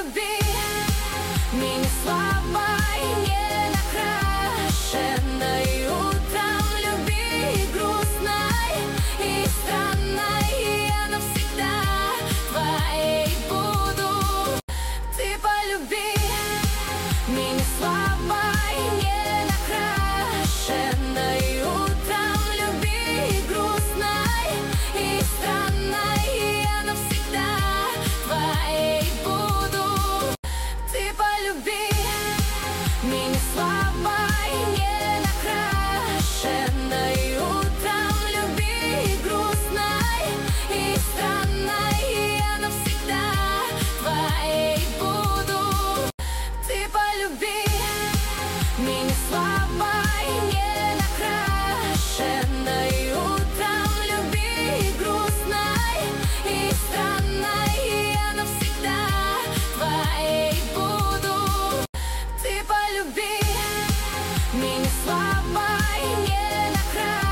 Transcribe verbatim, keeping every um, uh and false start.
полюби меня слабой, не накрашенной, утром люби грустной и странной. Я навсегда твоей буду. Ты полюби меня слабой, не накрашенной, утром люби грустной и странной. Я навсегда твоей буду. Ты полюби меня слабой, не накрашенной, утром люби грустной и странной. Я навсегда твоей буду. Ты полюби меня слабой, не накрашенной, утром люби грустной и странной. Я навсегда твоей буду. Ты полюби меня слабой, не накрашенной.